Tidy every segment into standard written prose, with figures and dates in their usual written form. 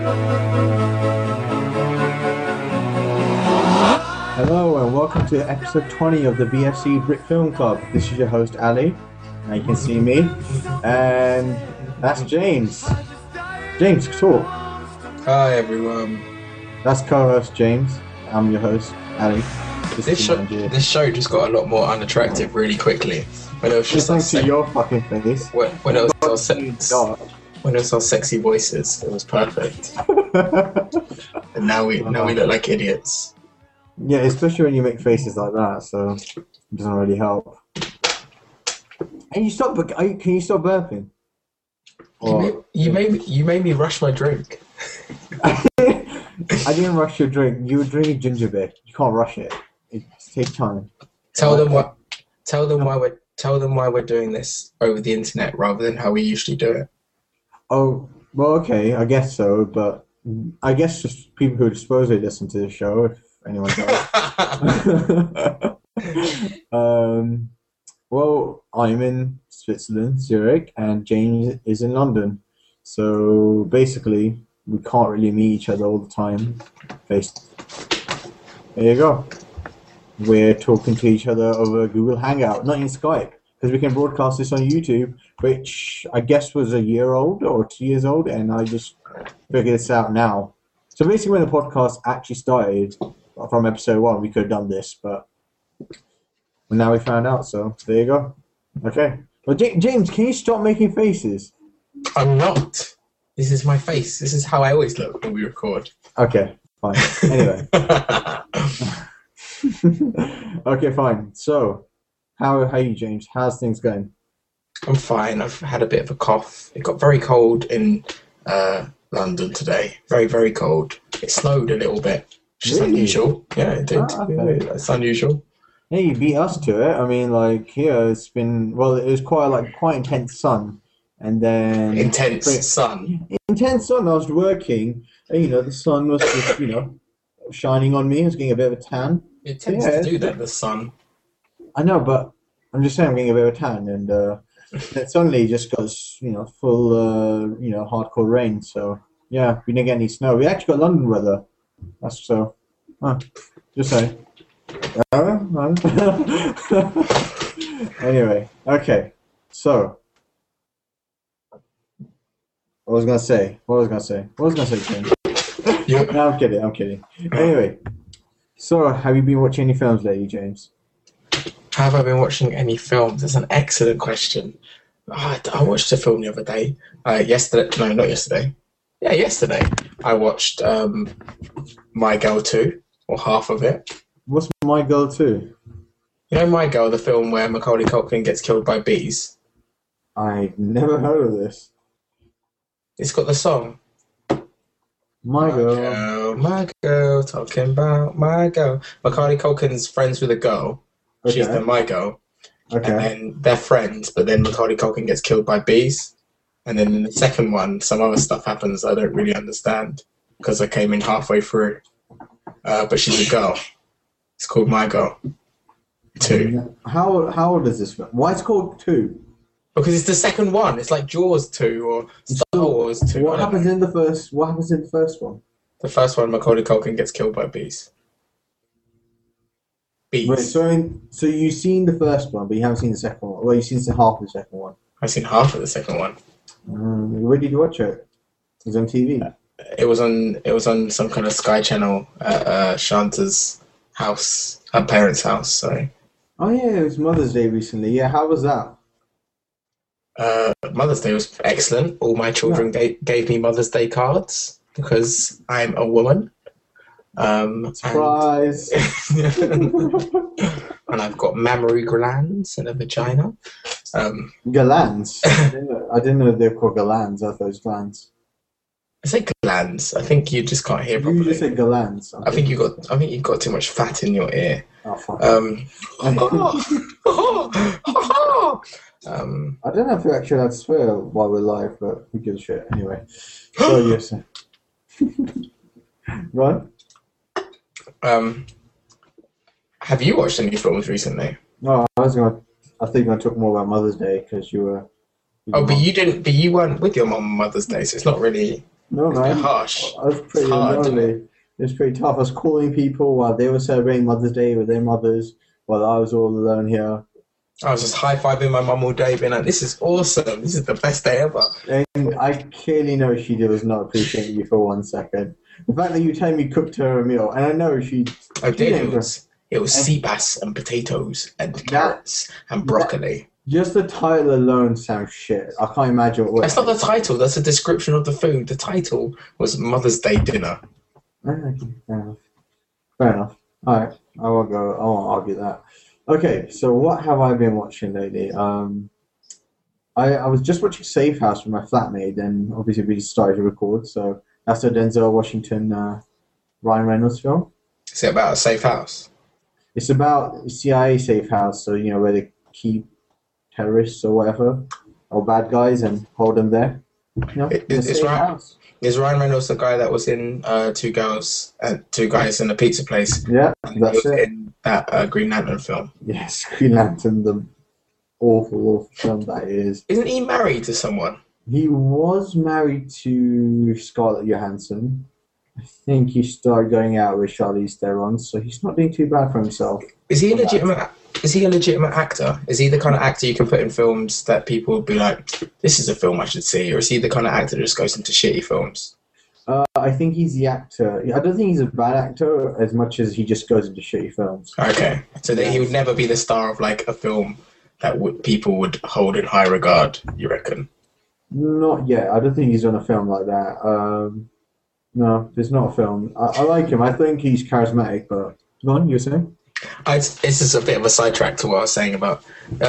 Hello and welcome to episode 20 of the BFC Brick Film Club. This is your host Ali, and you can see me, and that's James. James, talk. Hi everyone. That's co-host James. I'm your host Ali. This show just got a lot more unattractive really quickly. When it was just thanks to your fucking face. When it was our sexy voices, it was perfect. And now we look like idiots. Yeah, especially when you make faces like that, so it doesn't really help. And can you stop burping? You made me rush my drink. I didn't rush your drink. You were drinking ginger beer. You can't rush it. It takes time. Tell them why we're doing this over the internet rather than how we usually do it. Oh, well, okay, I guess so, but I guess just people who supposedly listen to the show, if anyone does. Well, I'm in Switzerland, Zurich, and James is in London. So basically, we can't really meet each other all the time. There you go. We're talking to each other over Google Hangout, not in Skype, because we can broadcast this on YouTube, which I guess was a year old or 2 years old, and I just figured this out now. So basically, when the podcast actually started, from episode 1, we could have done this, but now we found out, so there you go. Okay. Well, James, can you stop making faces? I'm not. This is my face. This is how I always look when we record. Okay, fine. Anyway. Okay, fine. So, how are you, James? How's things going? I'm fine. I've had a bit of a cough. It got very cold in London today. Very, very cold. It snowed a little bit, which is unusual. Yeah, it did. Okay. That's unusual. Yeah, you beat us to it. I mean, like, here it's been, well, it was quite intense sun. And then... Intense sun? Intense sun. I was working, and, the sun was just, shining on me. I was getting a bit of a tan. It tends to do that, the sun. I know, but I'm just saying I'm getting a bit of a tan, and it suddenly just goes, full, hardcore rain. So, yeah, we didn't get any snow. We actually got London weather. That's so... just saying. Anyway, okay. So, what was I gonna say, James? No, I'm kidding. Anyway, so have you been watching any films lately, James? Have I been watching any films? That's an excellent question. I watched a film the other day. Yesterday. No, not yesterday. Yeah, yesterday. I watched My Girl 2, or half of it. What's My Girl 2? You know My Girl, the film where Macaulay Culkin gets killed by bees? I've never heard of this. It's got the song. My girl, talking about my girl. Macaulay Culkin's friends with a girl. Okay. She's the My Girl. Okay. And then they're friends, but then Macaulay Culkin gets killed by bees. And then in the second one, some other stuff happens I don't really understand because I came in halfway through. But she's a girl. It's called My Girl 2. How old is this film? Why it's called 2? Because it's the second one. It's like Jaws 2 or Star Wars 2. What happens in the first one? The first one, Macaulay Culkin gets killed by bees. Bees. Right, so you've seen the first one, but you haven't seen the second one. Well, you've seen half of the second one. I've seen half of the second one. Where did you watch it? It was on TV. It was on some kind of Sky Channel at Shanta's house, her parents' house. Sorry. Oh yeah, it was Mother's Day recently. Yeah, how was that? Mother's Day was excellent. All my children gave me Mother's Day cards because I'm a woman. Surprise! And I've got mammary glands and a vagina. Glands? I didn't know they were called glands. I thought it was glands. I say glands. I think you just can't hear properly. You just say glands. I think you've got too much fat in your ear. Oh, fuck. I don't know if we actually have to swear while we're live, but who gives a shit anyway. So yes. Right? Have you watched any films recently? No, I think you're going to talk more about Mother's Day because you were. But you didn't. But you weren't with your mum on Mother's Day, so it's not really. No, It's a bit man. harsh. I was It's pretty hard, isn't it? lonely. It was pretty tough. I was calling people while they were celebrating Mother's Day with their mothers, while I was all alone here. I was just high-fiving my mum all day, being like, this is awesome. This is the best day ever. And I clearly know she does not appreciate you for 1 second. The fact that you tell me cooked her a meal, and I know she. I she did. didn't- It was sea bass and potatoes and carrots and broccoli. Just the title alone sounds shit. I can't imagine what. That's not the title. That's a description of the food. The title was Mother's Day dinner. Okay, fair enough. Fair enough. All right, I won't go. I won't argue that. Okay, so what have I been watching lately? I was just watching Safe House with my flatmate, and obviously we started to record. So that's a Denzel Washington, Ryan Reynolds film. Is it about a safe house? It's about CIA safe house, so where they keep terrorists or whatever, or bad guys, and hold them there. In a safe house. Is Ryan Reynolds the guy that was in Two Guys in a Pizza Place? Yeah, And he that's was it. in that Green Lantern film. Yes, Green Lantern, the awful film that is. Isn't he married to someone? He was married to Scarlett Johansson. I think he started going out with Charlize Theron, so he's not doing too bad for himself. Is he a legitimate? Is he a legitimate actor? Is he the kind of actor you can put in films that people would be like, "This is a film I should see," or is he the kind of actor that just goes into shitty films? I think he's the actor. I don't think he's a bad actor as much as he just goes into shitty films. Okay, so that he would never be the star of like a film that people would hold in high regard. You reckon? Not yet. I don't think he's done a film like that. No, there's not a film. I like him. I think he's charismatic, but go on, you were saying? This is a bit of a sidetrack to what I was saying about,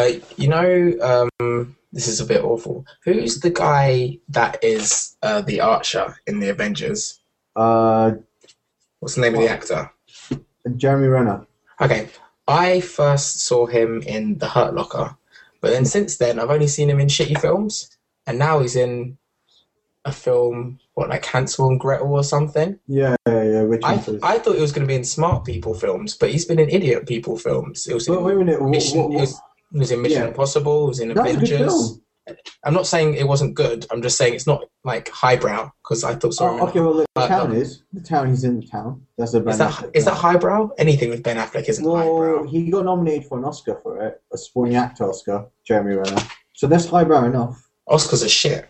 this is a bit awful. Who's the guy that is the Archer in the Avengers? What's the name of the actor? Jeremy Renner. Okay, I first saw him in The Hurt Locker, but then since then I've only seen him in shitty films, and now he's in a film, like Hansel and Gretel or something. Yeah. Which I thought he was going to be in smart people films, but he's been in idiot people films. It was in wait a minute. He was in Mission Impossible. He was in That's a good Avengers. film. I'm not saying it wasn't good. I'm just saying it's not like highbrow because I thought so. Okay, well, the town is. The town, he's in the town. That's a Ben Affleck Is that film. highbrow? Anything with Ben Affleck isn't highbrow. Well, he got nominated for an Oscar for it, a supporting actor Oscar, Jeremy Renner. So that's highbrow enough. Oscars are shit.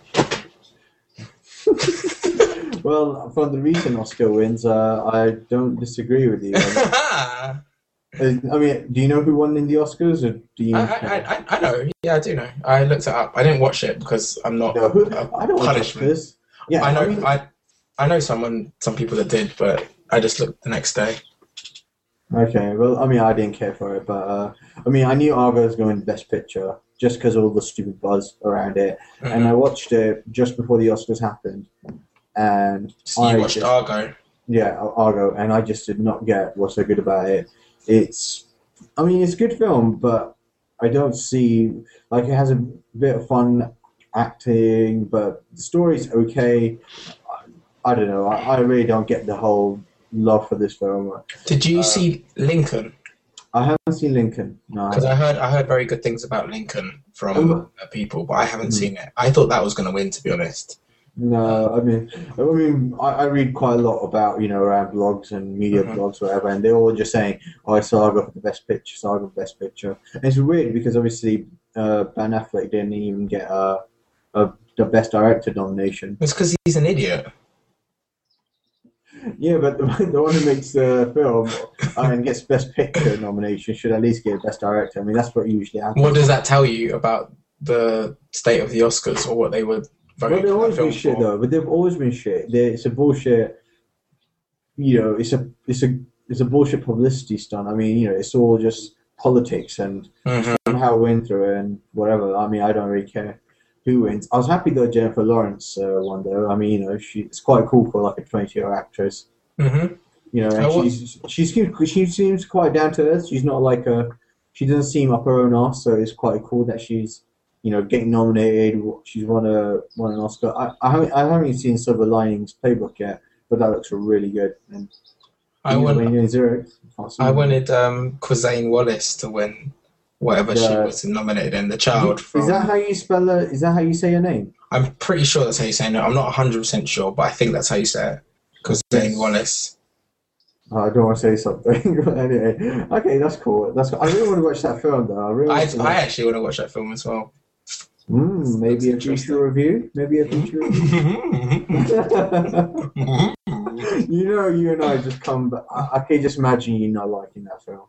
Well, from the recent Oscar wins, I don't disagree with you. I mean, do you know who won in the Oscars, or do you? I know. Yeah, I do know. I looked it up. I didn't watch it because I'm not. No, I don't watch punishment. Oscars. Yeah, I know. mean, I know some people that did, but I just looked the next day. Okay, well, I mean, I didn't care for it, but I mean, I knew Argo was going to Best Picture just because of all the stupid buzz around it, and I watched it just before the Oscars happened, and So you watched Argo? Yeah, Argo, and I just did not get what's so good about it. It's a good film, but I don't see, like, it has a bit of fun acting, but the story's okay. I don't know. I really don't get the whole love for this film. Did you see Lincoln? I haven't seen Lincoln. No, Because I heard very good things about Lincoln from people, but I haven't seen it. I thought that was going to win, to be honest. No, I read quite a lot about, around blogs and media blogs, whatever, and they're all just saying, "Oh, it's Argo for the Best Picture, it's Argo for Best Picture." And it's weird because obviously Ben Affleck didn't even get the Best Director nomination. It's because he's an idiot. Yeah, but the one who makes the film and gets Best Picture nomination should at least get Best Director. I mean, that's what usually happens. What does that tell you about the state of the Oscars or what they would vote Well, they've always been film shit for? though. But they've always been shit. It's a bullshit. It's a bullshit publicity stunt. I mean, it's all just politics and somehow win through it and whatever. I mean, I don't really care who wins. I was happy that Jennifer Lawrence won though. I mean, it's quite cool for like a 20-year actress. Mm-hmm. And she seems quite down to earth. She's not like she doesn't seem up her own arse. So it's quite cool that she's getting nominated. She's won an Oscar. I haven't seen Silver Linings Playbook yet, but that looks really good. And I wanted Zurich. Quazane Wallace to win whatever she was nominated in. The child from. Is that how you spell it? Is that how you say your name? I'm pretty sure that's how you say it. I'm not 100% sure, but I think that's how you say it. Because Zane Wallace. I don't want to say something. But anyway, okay, that's cool. That's cool. I really want to watch that film, though. I actually want to watch that film as well. Maybe a future review. Maybe a future review. You and I just come. But I can just imagine you not liking that film.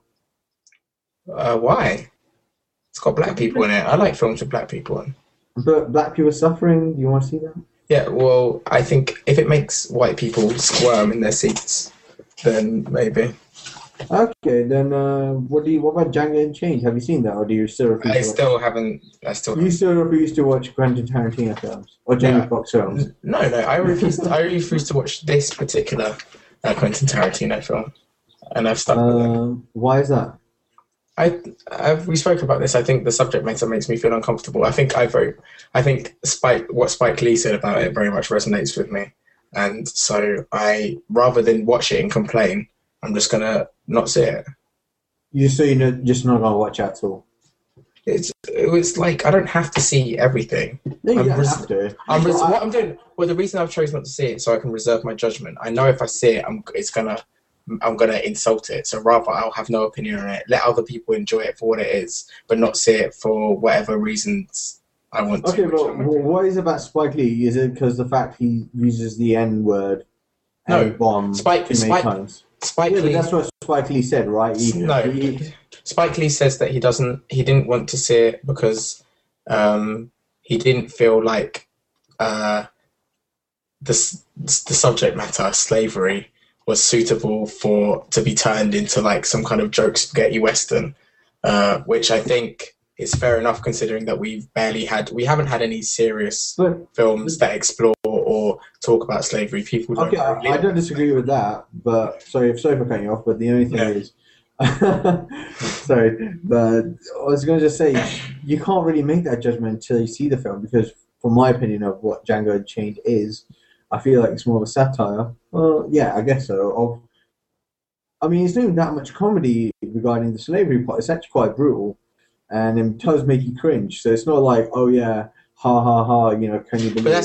Why? It's got black people in it. I like films with black people in. But black people suffering. You want to see that? Yeah. Well, I think if it makes white people squirm in their seats, then maybe. Okay, then what about Django Unchained? Have you seen that, or do you still refuse? I still haven't. You still refuse to watch Quentin Tarantino films or Jamie Foxx films? No, I refuse. I refuse to watch this particular Quentin Tarantino film, and I've stuck with it. Why is that? We spoke about this. I think the subject matter makes me feel uncomfortable. I think what Spike Lee said about it very much resonates with me, and so rather than watch it and complain, I'm just gonna not see it. You're just not gonna watch at all. It was like I don't have to see everything. No, you don't have to. What I'm doing. Well, the reason I've chosen not to see it so I can reserve my judgment. I know if I see it, I'm gonna insult it. So rather, I'll have no opinion on it. Let other people enjoy it for what it is, but not see it for whatever reasons I want to. Okay, but what is it about Spike Lee? Is it because the fact he uses the N word and bomb too many times? Spike Lee. That's what Spike Lee said, right? Spike Lee says that he didn't want to see it because he didn't feel like the subject matter, slavery, was suitable to be turned into like some kind of joke spaghetti western, which I think is fair enough considering that we haven't had any serious films that explore or talk about slavery. People don't. Okay, I don't disagree with that, but sorry for cutting you off. But the only thing is, sorry, but I was going to just say you can't really make that judgment until you see the film because, from my opinion of what Django Unchained is, I feel like it's more of a satire. Well, yeah, I guess so. I mean, it's doing that much comedy regarding the slavery part. It's actually quite brutal. And it does make you cringe. So it's not like, oh yeah, ha ha ha, can you believe it?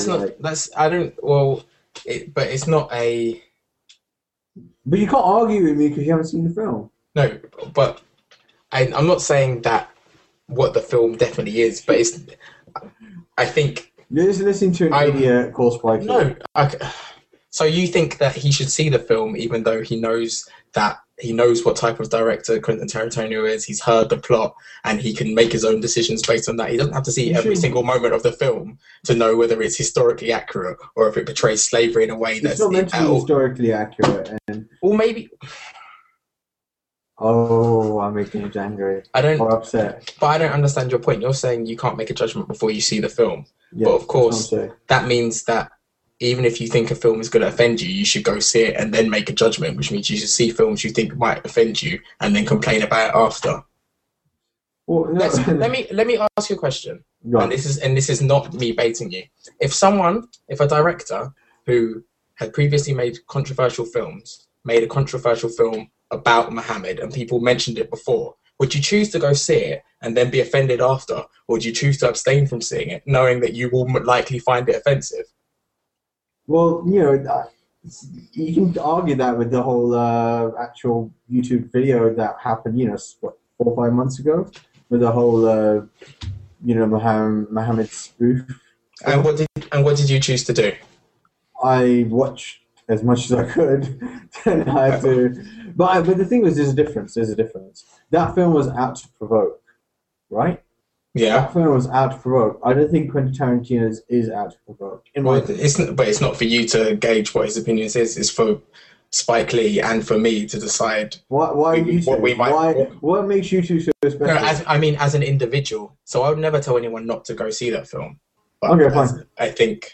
But it's not a... But you can't argue with me because you haven't seen the film. No, but I'm not saying that what the film definitely is, but I think... You're just listening to an idiot called Spike Lee. No, so you think that he should see the film even though he knows what type of director Quentin Tarantino is, he's heard the plot, and he can make his own decisions based on that. He doesn't have to see every single moment of the film to know whether it's historically accurate or if it portrays slavery in a way that's... It's not meant to be historically accurate. Or maybe... Oh, I'm making you angry. Or upset. But I don't understand your point. You're saying you can't make a judgment before you see the film. Yeah, but of course, that means that even if you think a film is going to offend you, you should go see it and then make a judgment, which means you should see films you think might offend you and then complain about it after. Well, no. Let me ask you a question. Right. And this is not me baiting you. If a director who had previously made controversial films made a controversial film about Muhammad and people mentioned it before, would you choose to go see it and then be offended after, or would you choose to abstain from seeing it, knowing that you will likely find it offensive? Well, you can argue that with the whole actual YouTube video that happened, 4 or 5 months ago, with the whole, Muhammad spoof. And what did you choose to do? I watched as much as I could. Then I had to, but the thing was, there's a difference. That film was out to provoke, right? Yeah. That film was out to provoke. I don't think Quentin Tarantino is out to provoke. It's not for you to gauge what his opinions is. It's for Spike Lee and for me to decide. What makes you two so special? No, as an individual. So I would never tell anyone not to go see that film. But okay, fine. I think,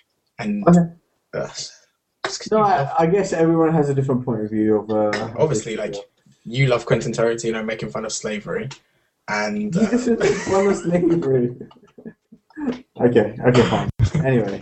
no, I guess everyone has a different point of view of. Obviously, you love Quentin Tarantino making fun of slavery, and fun of slavery. Okay, fine. Anyway,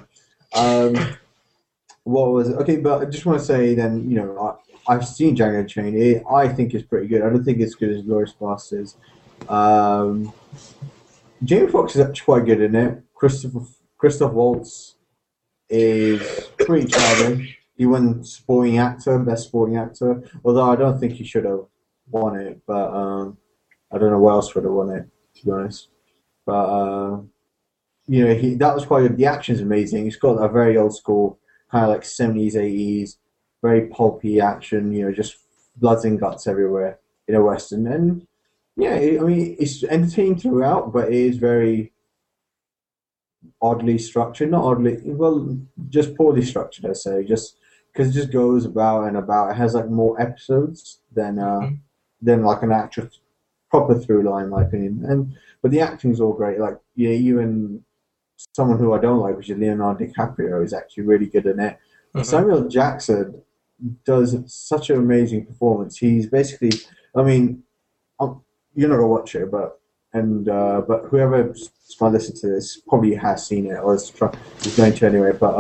what was it? Okay? But I just want to say then, I've seen Django Unchained. I think it's pretty good. I don't think it's as good as Glorious Bastards. Jamie Foxx is actually quite good in it. Christopher Christoph Waltz is pretty charming. He won best supporting actor. Although I don't think he should have won it, but I don't know what else would have won it, to be honest. But that was quite good. The action's amazing. It's got a very old school kind of like 70s, 80s, very pulpy action. Just bloods and guts everywhere in a western. And yeah, it's entertaining throughout, but it is very oddly structured. Not oddly, well, just poorly structured, I'd say. Just because it just goes about and about. It has like more episodes than like an actual proper through line, in my opinion. But the acting's all great. Like even someone who I don't like, which is Leonardo DiCaprio, is actually really good in it. Samuel Jackson does such an amazing performance. He's basically, you're not gonna watch it, but whoever might listen to this probably has seen it or is going to anyway. But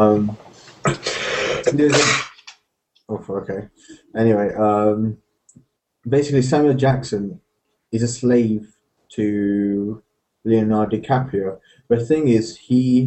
okay. Anyway, basically Samuel Jackson is a slave to Leonardo DiCaprio. But the thing is,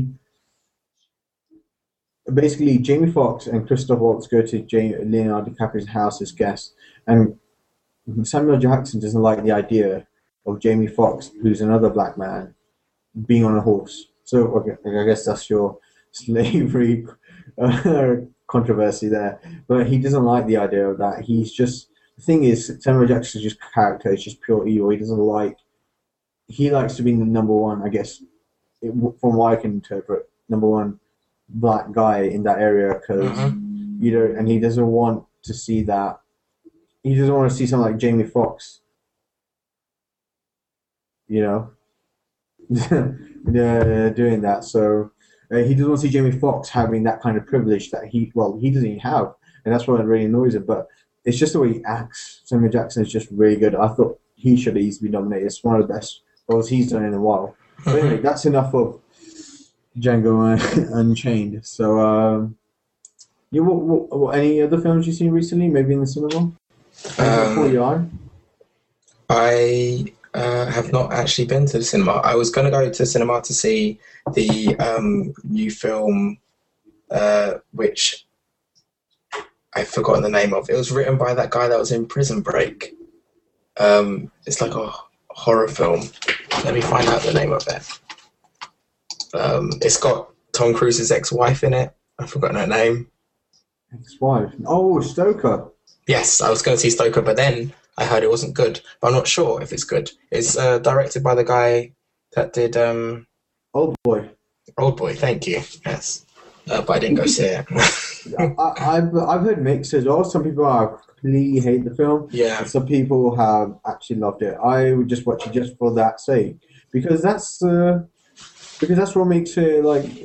Jamie Foxx and Christoph Waltz go to Leonardo DiCaprio's house as guests, and Samuel Jackson doesn't like the idea of Jamie Foxx, who's another black man, being on a horse. So okay, I guess that's your slavery controversy there. But he doesn't like the idea of that. The thing is, Samuel Jackson's just character is just pure evil. He likes to be the number one, I guess, from what I can interpret, number one black guy in that area because and he doesn't want to see that. He doesn't want to see someone like Jamie Foxx, doing that. So he doesn't want to see Jamie Foxx having that kind of privilege that he doesn't even have, and that's what really annoys him. But it's just the way he acts. Samuel Jackson is just really good. I thought he should easily be nominated. It's one of the best roles he's done in a while. But anyway, that's enough of Django Unchained. So, what any other films you've seen recently? Maybe in the cinema? Before you on? I have not actually been to the cinema. I was going to go to the cinema to see the new film, which I've forgotten the name of. It was written by that guy that was in Prison Break. It's like a horror film. Let me find out the name of it. It's got Tom Cruise's ex-wife in it. I've forgotten her name. Ex-wife? Oh, Stoker. Yes, I was going to see Stoker, but then I heard it wasn't good. But I'm not sure if it's good. It's directed by the guy that did... Old Boy. Old Boy, thank you. Yes. But I didn't go see it. I've heard mixed as well. Some people have completely hate the film. Yeah. And some people have actually loved it. I would just watch it just for that sake. Because that's what makes it,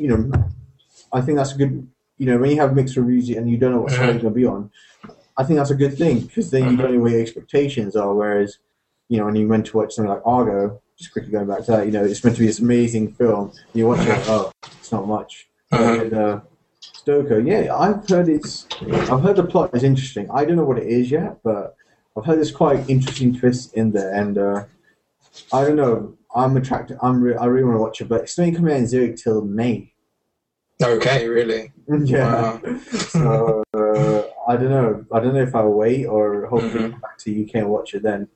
I think that's a good, when you have mixed reviews and you don't know what show it's going to be on, I think that's a good thing, because then you don't know what your expectations are, whereas, when you went to watch something like Argo, just quickly going back to that, it's meant to be this amazing film, you watch it, it's not much. And, Stoker, yeah, I've heard the plot is interesting. I don't know what it is yet, but I've heard there's quite interesting twists in there, and I don't know, I'm attracted. I really want to watch it, but it's not coming out in Zurich till May. Okay, really? Yeah. Wow. So I don't know. I don't know if I'll wait or hopefully come back to UK and watch it then.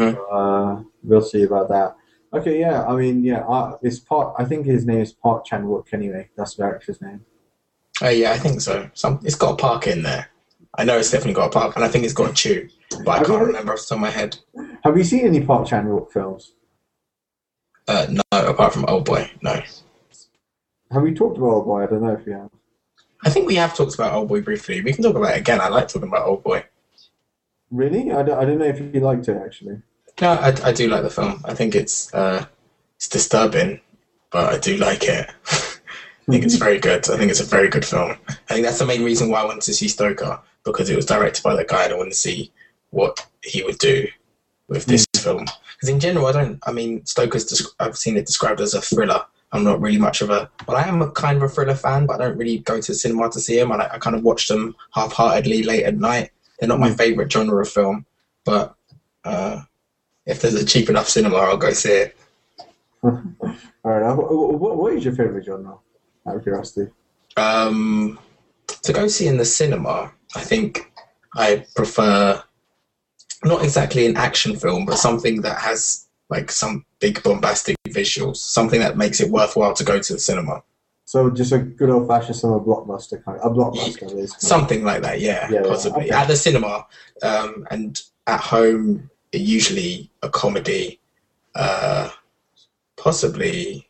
We'll see about that. Okay, yeah. It's Park. I think his name is Park Chan-wook. Anyway, that's the director's name. Yeah, I think so. It's got a park in there. I know it's definitely got a park, and I think it's got a chew, but I can't remember off the top of my head. Have you seen any Park Chan-wook films? No, apart from Old Boy, no. Have we talked about Old Boy? I don't know if you have. I think we have talked about Old Boy briefly. We can talk about it again. I like talking about Old Boy. Really? I don't know if you liked it, actually. No, I do like the film. I think it's disturbing, but I do like it. I think it's very good. I think it's a very good film. I think that's the main reason why I wanted to see Stoker, because it was directed by the guy and I wanted to see what he would do with this film. Because in general, Stoker's, I've seen it described as a thriller. I'm not really much of I am a kind of a thriller fan, but I don't really go to the cinema to see them. I kind of watch them half-heartedly late at night. They're not my favourite genre of film, but if there's a cheap enough cinema, I'll go see it. All right. What is your favourite genre? Out of curiosity. To go see in the cinema, I think I prefer not exactly an action film, but something that has like some big bombastic visuals, something that makes it worthwhile to go to the cinema. So just a good old fashioned summer blockbuster a blockbuster basically. Something like that, yeah, possibly. Okay. At the cinema, and at home, usually a comedy, possibly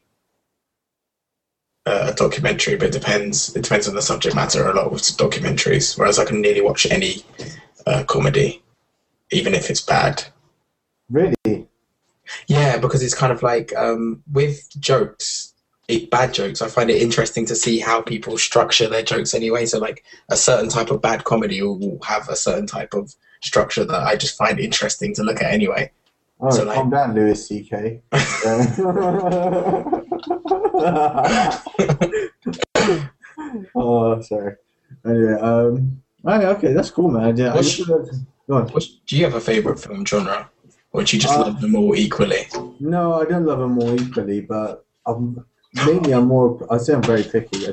a documentary, but it depends. It depends on the subject matter a lot with documentaries, whereas I can nearly watch any comedy, even if it's bad. Really? Yeah, because it's kind of like with jokes, bad jokes, I find it interesting to see how people structure their jokes anyway. So like a certain type of bad comedy will have a certain type of structure that I just find interesting to look at anyway. Oh, so calm down, Louis C.K. Oh, sorry. Anyway, okay, that's cool, man. Yeah, go on. Do you have a favourite film genre? Or do you just love them all equally? No, I don't love them all equally, but maybe I'd say I'm very picky. I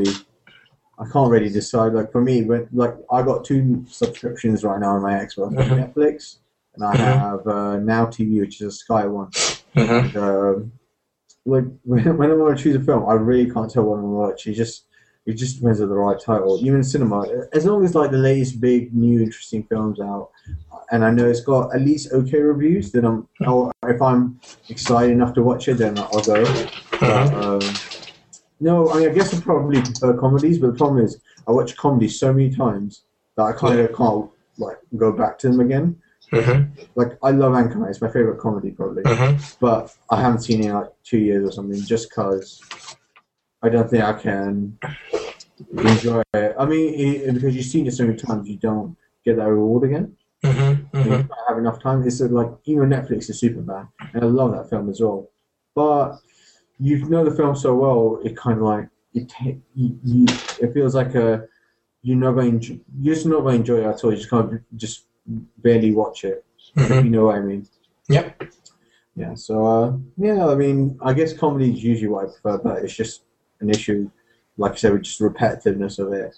can't really decide. Like for me, I got 2 subscriptions right now on my Xbox, Netflix, and I have Now TV, which is a Sky one. And, like when I want to choose a film, I really can't tell what I'm going to watch. It just depends on the right title. Even in cinema, as long as like the latest big new interesting films out, and I know it's got at least okay reviews, then if I'm excited enough to watch it, then I'll go. But, no, I mean I guess I probably prefer comedies, but the problem is I watch comedies so many times that I kind of can't like go back to them again. Like I love Anchorman; it's my favorite comedy probably, but I haven't seen it in like 2 years or something, just because I don't think I can enjoy it. I mean, because you've seen it so many times, you don't get that reward again. You don't have enough time. It's like even Netflix is Superman, and I love that film as well. But you know the film so well, it kind of like it feels like you're just not going to enjoy it at all. You just kind of just barely watch it. If you know what I mean. Yep. Yeah. So I mean, I guess comedy is usually what I prefer, but it's just an issue, like I said, with just repetitiveness of it.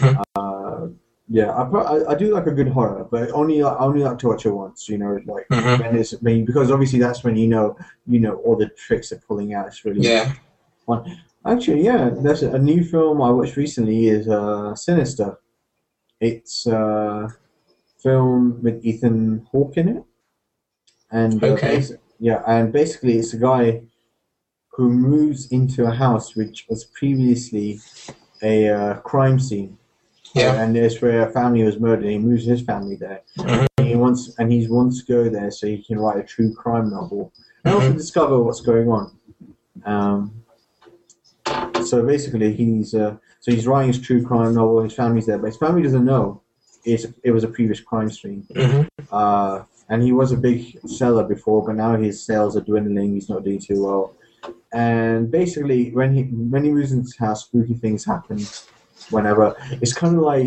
Yeah, I do like a good horror, but I only like to watch it once. You know, like when because obviously that's when you know all the tricks they're pulling out. It's really fun. Actually, yeah, there's a new film I watched recently is Sinister. It's a film with Ethan Hawke in it, and and basically it's a guy who moves into a house which was previously a crime scene. And it's where a family was murdered. He moves his family there. He wants to go there so he can write a true crime novel and also discover what's going on. So basically, he's writing his true crime novel. His family's there, but his family doesn't know it was a previous crime scene. And he was a big seller before, but now his sales are dwindling. He's not doing too well. And basically, when he moves into his house, spooky things happen. Whenever it's kind of like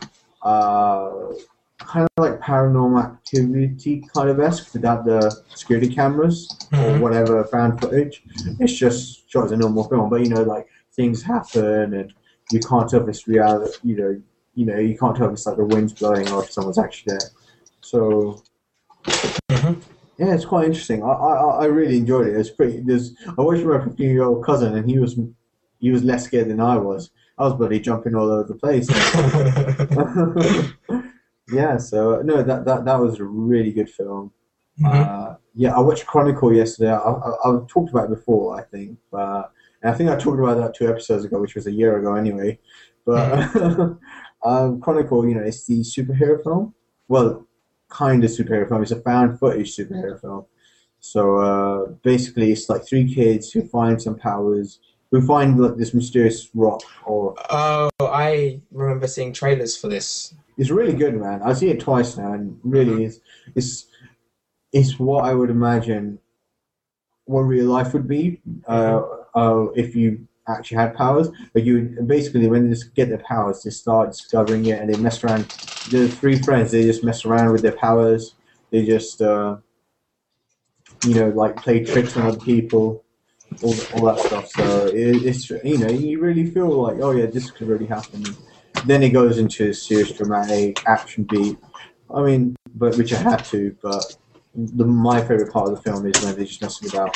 Paranormal Activity kind of esque without the security cameras or whatever found footage. It's just shot as a normal film, but like things happen and you can't tell if it's reality. You can't tell if it's like the wind's blowing or if someone's actually there. So yeah, it's quite interesting. I really enjoyed it. I watched my 15-year-old cousin and he was less scared than I was. I was bloody jumping all over the place. Yeah, so no, that was a really good film. I watched Chronicle yesterday. I've talked about it before, I think, and I think I talked about that 2 episodes ago, which was a year ago anyway. But Chronicle, it's the superhero film. Well, kind of superhero film. It's a found footage superhero film. So basically, it's like 3 kids who find some powers. We find like this mysterious rock. I remember seeing trailers for this. It's really good, man. I've seen it twice now, and really, it's what I would imagine what real life would be if you actually had powers. But you basically, when they get their powers, they start discovering it, and they mess around. The 3 friends, they just mess around with their powers. They just, like play tricks on other people. all that stuff. So it's you really feel like, oh yeah, this could really happen. Then it goes into a serious dramatic action beat. I mean, but which I had to. But my favorite part of the film is when they're just messing about.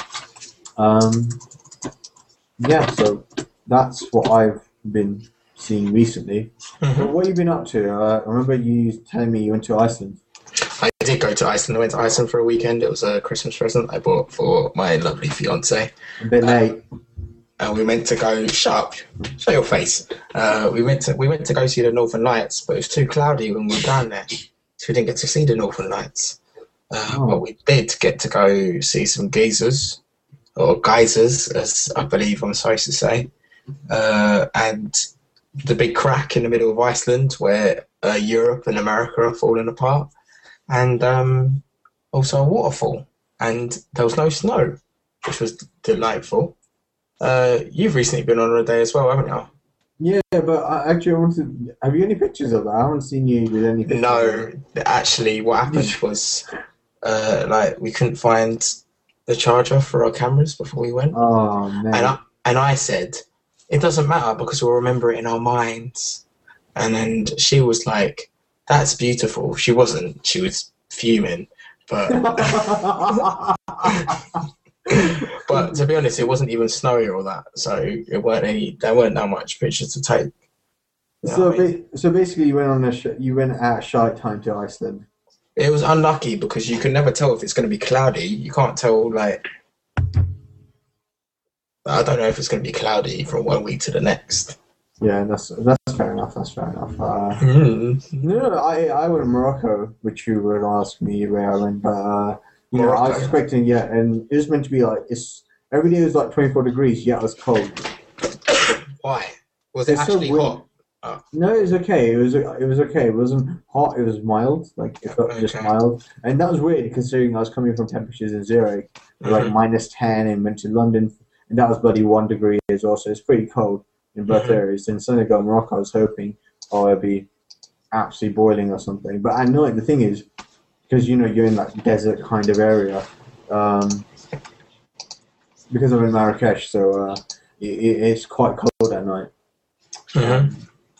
Yeah, so that's what I've been seeing recently. But what have you been up to? I remember you telling me you went to Iceland. I did go to Iceland. I went to Iceland for a weekend. It was a Christmas present I bought for my lovely fiance. A bit late. And we meant to go. Shut up! Show your face. We went to go see the Northern Lights, but it was too cloudy when we were down there, so we didn't get to see the Northern Lights. But we did get to go see some geysers, or geysers, as I believe I'm supposed to say, and the big crack in the middle of Iceland where Europe and America are falling apart, and also a waterfall, and there was no snow, which was delightful. You've recently been on holiday as well, haven't you? Yeah, but actually, I wanted. Have you any pictures of that? I haven't seen you with any pictures. No, actually, what happened was, we couldn't find the charger for our cameras before we went. Oh man! And I said, it doesn't matter because we'll remember it in our minds. And then she was like, "That's beautiful." She wasn't. She was fuming, but. But to be honest, it wasn't even snowy or that, so there weren't that much pictures to take. So basically, you went at shark time to Iceland. It was unlucky because you can never tell if it's going to be cloudy. You can't tell, I don't know if it's going to be cloudy from 1 week to the next. Yeah, that's fair enough. That's fair enough. No, I went to Morocco, which you would ask me where I went, but. I was expecting, and it was meant to be every day was 24 degrees, yet it was cold. Why? Was it actually hot? Oh. No, it was okay. It was okay. It wasn't hot. It was mild. It felt just mild, and that was weird considering I was coming from temperatures in Zurich, -10, and went to London, and that was bloody 1 degree as well. So it's pretty cold in both areas. And suddenly go to Morocco, I was hoping, it'd be absolutely boiling or something. But at night, the thing is. Because you're in desert kind of area, because I'm in Marrakesh, so it's quite cold at night. Mm-hmm.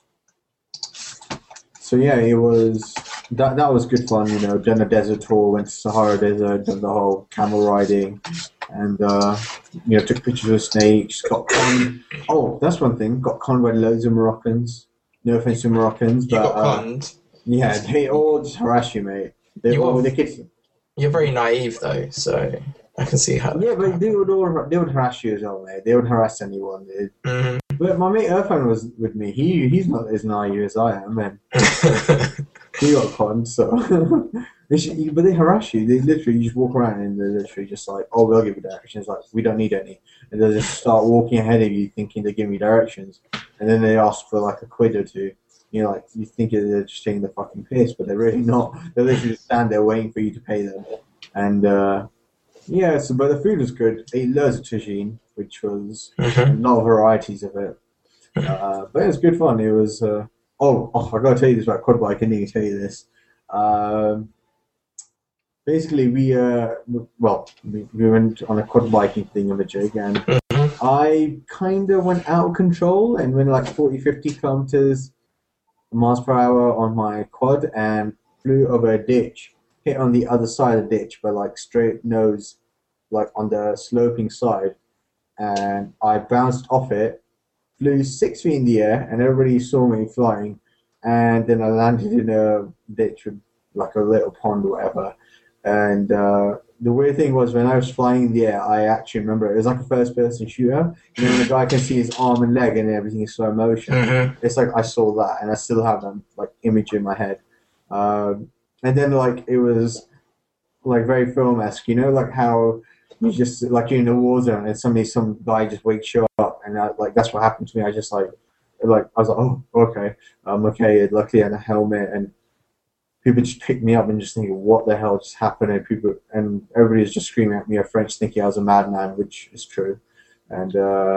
So yeah, it was that was good fun. Done a desert tour, went to Sahara Desert, done the whole camel riding, and took pictures of snakes. Got conned. Oh, that's one thing. Got conned by loads of Moroccans. No offense to Moroccans, but you got conned. Yeah, they all just harass you, mate. You're very naive though, so I can see how. Yeah, but they would harass you as well, mate. They would harass anyone. Mm-hmm. But my mate Irfan was with me. He's not as naive as I am, man. He got conned, so. But they harass you. They literally just walk around and they're literally just like, "Oh, we'll give you directions." We don't need any, and they just start walking ahead of you, thinking they're giving you directions, and then they ask for a quid or two. You think they're just taking the fucking piss, but they're really not. They literally just stand there waiting for you to pay them. And, but the food was good. I ate loads of tagine, which was a lot of varieties of it. But it was good fun. It was, I gotta tell you this about quad bike. I didn't even tell you this. Basically, we went on a quad biking thingamajig, and I kind of went out of control and went 40, 50 kilometers miles per hour on my quad and flew over a ditch, hit on the other side of the ditch, but straight nose, on the sloping side, and I bounced off it, flew 6 feet in the air, and everybody saw me flying, and then I landed in a ditch with a little pond or whatever, and the weird thing was when I was flying in the air, I actually remember it was a first-person shooter. And then the guy can see his arm and leg, and everything is slow motion. Mm-hmm. It's I saw that, and I still have that image in my head. And then it was very film-esque, how you just you're in a war zone, and suddenly some guy just wakes you up, and that's what happened to me. I just I was oh, okay, I'm okay. Luckily, I had a helmet and. People just picked me up and just thinking, what the hell just happened? And everybody was just screaming at me in French, thinking I was a madman, which is true. And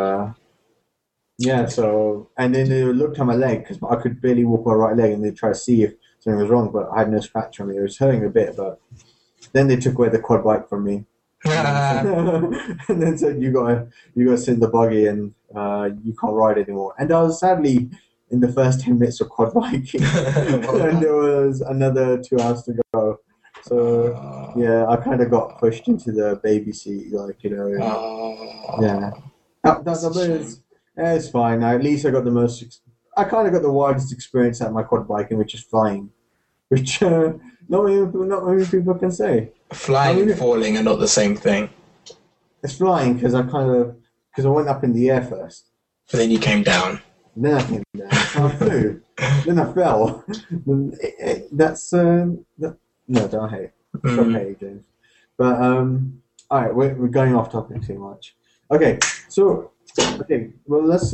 and then they looked at my leg because I could barely walk my right leg, and they tried to see if something was wrong, but I had no scratch on me. It was hurting a bit, but then they took away the quad bike from me. And then said you gotta sit in the buggy and you can't ride anymore. And I was sadly in the first 10 minutes of quad biking, Well and done. there was another 2 hours to go. So yeah, I kind of got pushed into the baby seat, like yeah. That's a It's fine. At least I got the I kind of got the widest experience at my quad biking, which is flying, which not many people can say. I Flying mean, and falling are not the same thing. it's flying because I went up in the air first, But then you came down. then I came down, so I flew, then I fell. That's no, don't hate. Stop Mm. hating, James. But all right, we're going off topic too much. Okay, so well let's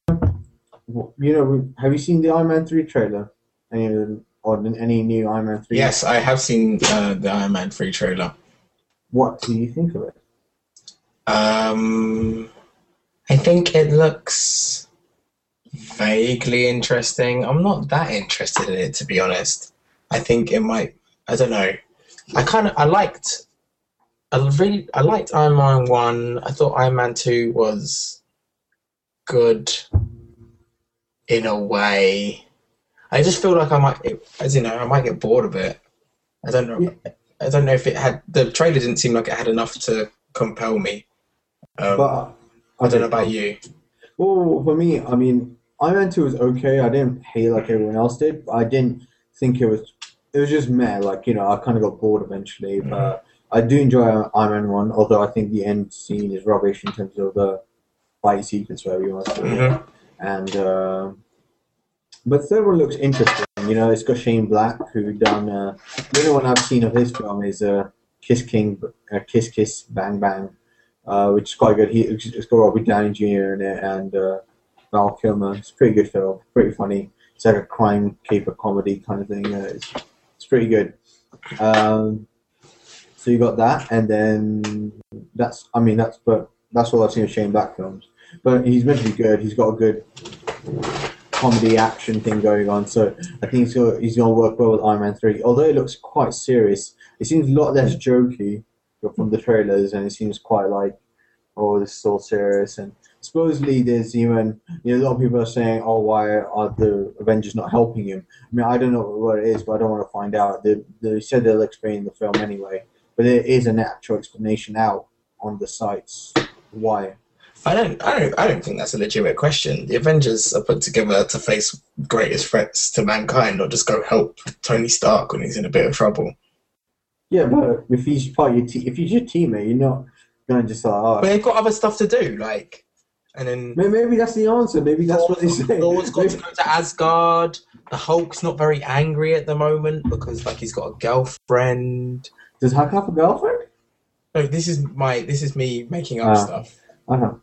have you seen the Iron Man 3 trailer? Any new Iron Man 3? Yes, I have seen the Iron Man 3 trailer. What do you think of it? I think it looks vaguely interesting. I'm not that interested in it, to be honest. I think it might. I don't know. I liked. I liked Iron Man 1. I thought Iron Man 2 was good in a way. I just feel like I might get bored of it. I don't know. Yeah. I don't know if it had. The trailer didn't seem like it had enough to compel me. But I don't know about you. Well, for me, I mean, Iron Man 2 was okay. I didn't hate like everyone else did, but I didn't think it was. It was just meh. Like I kind of got bored eventually. Mhm. But I do enjoy Iron Man 1, although I think the end scene is rubbish in terms of the fight sequence, whatever you want to call it. Mhm. And but the third one looks interesting. It's got Shane Black, who done. The only one I've seen of his film is Kiss Kiss Bang Bang, which is quite good. It's got Robert Downey Jr. in it and Val Kilmer. It's a pretty good film, pretty funny. It's like a crime caper comedy kind of thing. It's pretty good. So you got that, and then that's all I've seen of Shane Black films. But he's meant to be good. He's got a good comedy action thing going on, so I think he's gonna work well with Iron Man 3. Although it looks quite serious, it seems a lot less jokey from the trailers, and it seems quite like, oh, this is all serious. And supposedly there's even a lot of people are saying, oh, why are the Avengers not helping him? I mean, I don't know what it is, but I don't want to find out. They said they'll explain in the film anyway, but there is an actual explanation out on the sites why. I don't think that's a legitimate question. The Avengers are put together to face greatest threats to mankind, not just go help Tony Stark when he's in a bit of trouble. Yeah, but if he's part of your if he's your teammate, you're not going to just like, oh. But they've got other stuff to do, like, and then Maybe that's the answer. Maybe that's what they say. Thor's got to go to Asgard. The Hulk's not very angry at the moment because, like, he's got a girlfriend. Does Hulk have a girlfriend? No, this is me making up stuff. I don't know.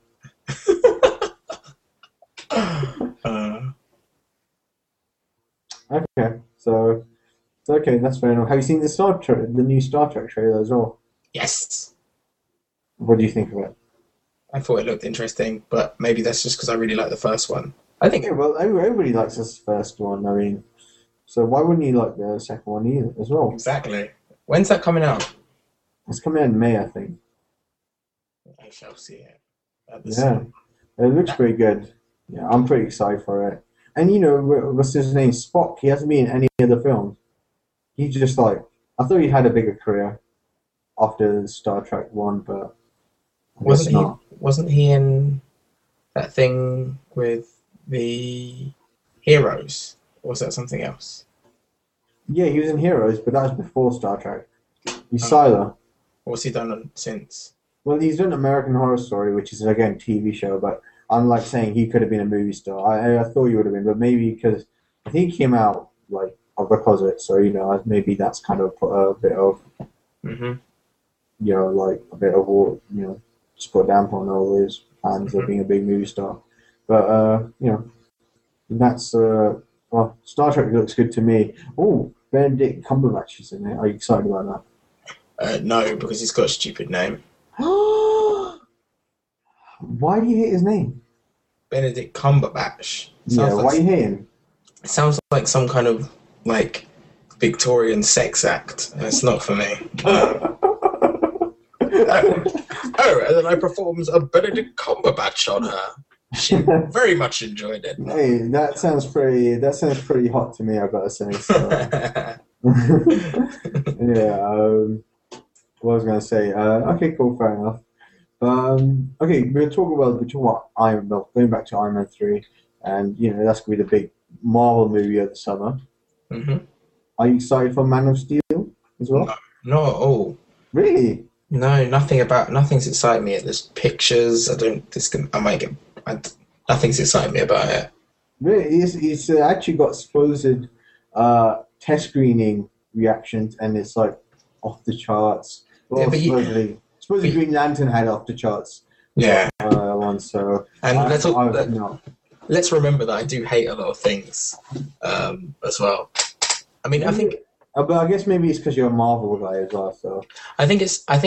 Okay, so okay, that's fair enough. Have you seen the new Star Trek trailer as well? Yes, What do you think of it? I thought it looked interesting, but maybe that's just because I really like the first one. I think Yeah, well, everybody likes this first one. I mean, so why wouldn't you like the second one either as well? exactly. When's that coming out? It's coming out in May, I think. I shall see it. Yeah, it looks pretty good. Yeah, I'm pretty excited for it. And what's his name? Spock. He hasn't been in any of the films. He's just like, I thought he had a bigger career after Star Trek one, but I guess not. Wasn't he in that thing with the heroes? Or was that something else? Yeah, he was in Heroes, but that was before Star Trek. He's Sylar. What's he done since? Well, he's done American Horror Story, which is again TV show, but I'm like saying he could have been a movie star. I thought he would have been, but maybe because I think he came out like of the closet, so maybe that's kind of put a bit of Mm-hmm. like a bit of just put a damp on all his plans of being a big movie star. But that's well, Star Trek looks good to me. Oh, Benedict Cumberbatch is in it. Are you excited about No, because he's got a stupid name. that? Why do you hate his name? Benedict Cumberbatch. Why you hate him? It sounds like some kind of like Victorian sex act, and it's not for me. Oh, and then I performed a Benedict Cumberbatch on her. She very much enjoyed it. Hey, that sounds pretty hot to me, I've got to say. So. Yeah. What I was going to say. Okay, cool, fair enough. Okay, we're talking about Iron Man, going back to Iron Man 3, and that's going to be the big Marvel movie of the summer. Mm-hmm. Are you excited for Man of Steel as well? No, at all. Really? No, nothing's exciting me. There's pictures. Nothing's exciting me about it. Really? It's actually got supposed test screening reactions, and it's like off the charts. Well, Yeah, supposedly Green Lantern had off the charts. Yeah. One, so And let's remember that I do hate a lot of things as well. I mean, I think. But I guess maybe it's because you're a Marvel guy as well. So I think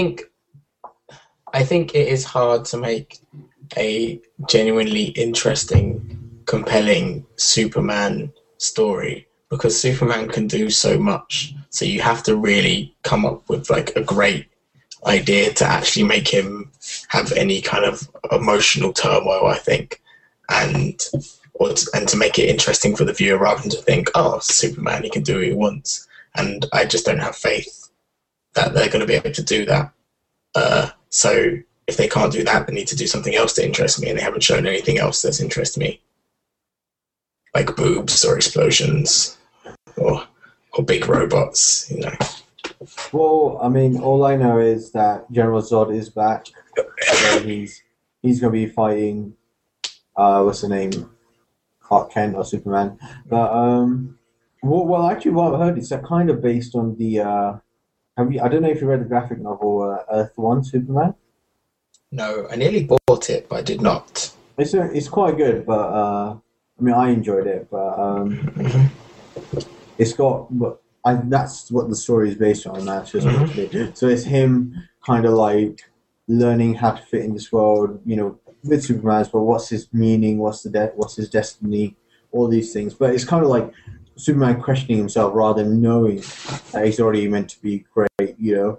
it is hard to make a genuinely interesting, compelling Superman story because Superman can do so much. So you have to really come up with like a great idea to actually make him have any kind of emotional turmoil, I think, and to make it interesting for the viewer rather than to think, oh, Superman, he can do what he wants. And I just don't have faith that they're going to be able to do that. So if they can't do that, they need to do something else that interests me, and they haven't shown anything else that's interested me, like boobs or explosions or big robots, Well, I mean, all I know is that General Zod is back. He's going to be fighting, what's the name, Clark Kent or Superman. But well, actually, what I've heard is that kind of based on the. I don't know if you read the graphic novel Earth One Superman. No, I nearly bought it, but I did not. It's quite good, but I mean, I enjoyed it, but it's got. That's what the story is based on. So it's him kind of like learning how to fit in this world, with Superman. But what's his meaning? What's his destiny? All these things. But it's kind of like Superman questioning himself rather than knowing that he's already meant to be great.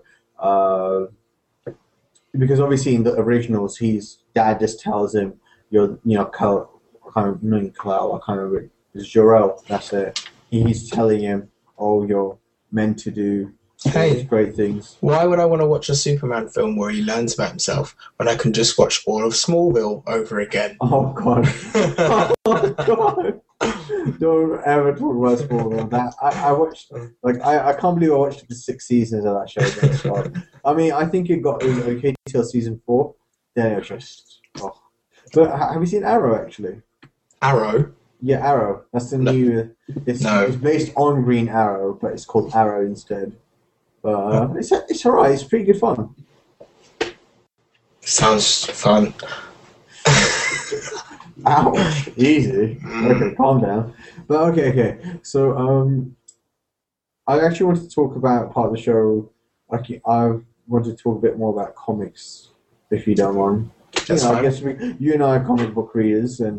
Because obviously in the originals, his dad just tells him, "You're, Kal, it's Jor-El. That's it." He's telling him, "Oh, you're meant to do these great things." Why would I want to watch a Superman film where he learns about himself when I can just watch all of Smallville over again? Oh God! Oh God! Don't ever talk about Smallville. That I watched. I can't believe I watched the 6 seasons of that show. I mean, I think it was okay till season 4. Then it was just. Oh. But have you seen Arrow actually? Arrow. Yeah, Arrow. That's the new. It's based on Green Arrow, but it's called Arrow instead. But it's alright. It's pretty good fun. Sounds fun. Ouch! Easy. Okay, calm down. But okay. So I actually wanted to talk about part of the show. I wanted to talk a bit more about comics, if you don't mind. I guess you and I are comic book readers, and